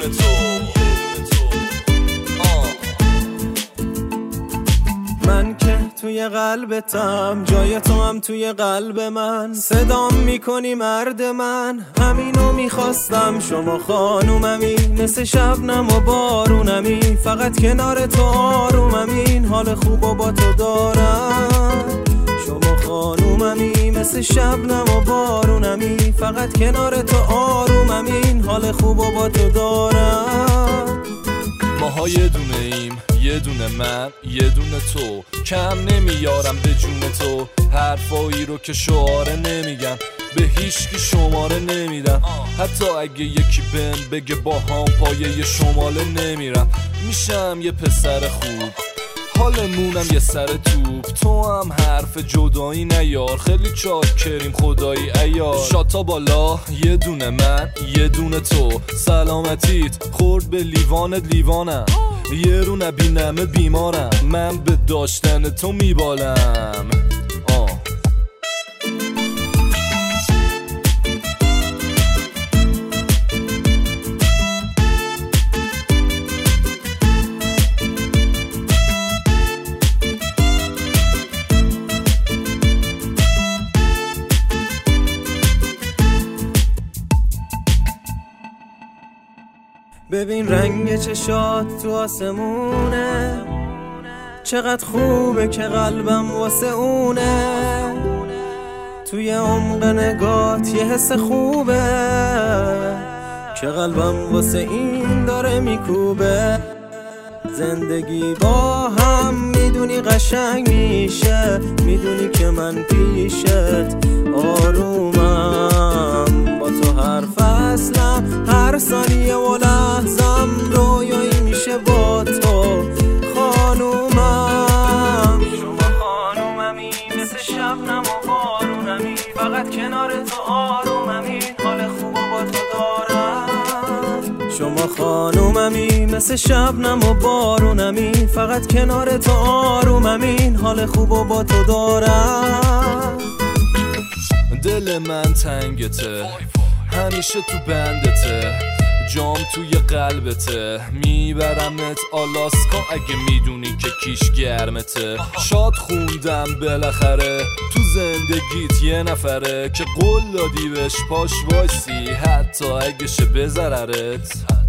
من که توی قلبتم، جای تو هم توی قلب من. صدام میکنی مرد من، همینو میخواستم. شما خانوممی، مثل شبنم و بارونمی. فقط کنار تو آروممی، حال خوبو با تو دارم. شما خانوممی، مثل شبنم و بارونمی. فقط کنار تو آروممی، حال خوبو با تو دارم. ماها یه دونه ایم، یه دونه من، یه دونه تو. کم نمیارم به جون تو، حرفایی رو که شعاره نمیگم، به هیچکی شماره نمیدم. حتی اگه یکی بهم بگه با هم پایه شماله نمیرم. میشم یه پسر خوب، حالمونم یه سر توپ. تو هم حرف جدایی نیار، خیلی چاکریم خدایی عیار. شاتا بالا، یه دونه من، یه دونه تو. سلامتیت خورد به لیوانت، لیوانم یه رو نبینمه بیمارم. من به داشتن تو میبالم. ببین رنگ چشات تو آسمونه، چقدر خوبه که قلبم واسه اونه. توی عمق نگات یه حس خوبه که قلبم واسه این داره میکوبه. زندگی با هم میدونی قشنگ میشه، میدونی که من پیشت آرومم. با تو هر فصلم، هر ثانیه و لحظم رویایی میشه با تو خانومم. شما خانوممی، مثل شبنم و بارونمی. فقط کنار تو آروممی، حال خوبو با تو دارم. شما خانوممی، مثل شبنم و بارونمی. فقط کنار تو آروممی، حال خوبو با تو دارم. دل من تنگته، همیشه تو بندته، جام توی قلبته. میبرمت آلاسکا اگه میدونی که کیش گرمته. شاد خوندم بالاخره تو زندگیت یه نفره که قول دادی بهش پاش وایسی، حتی اگه شه بزررت.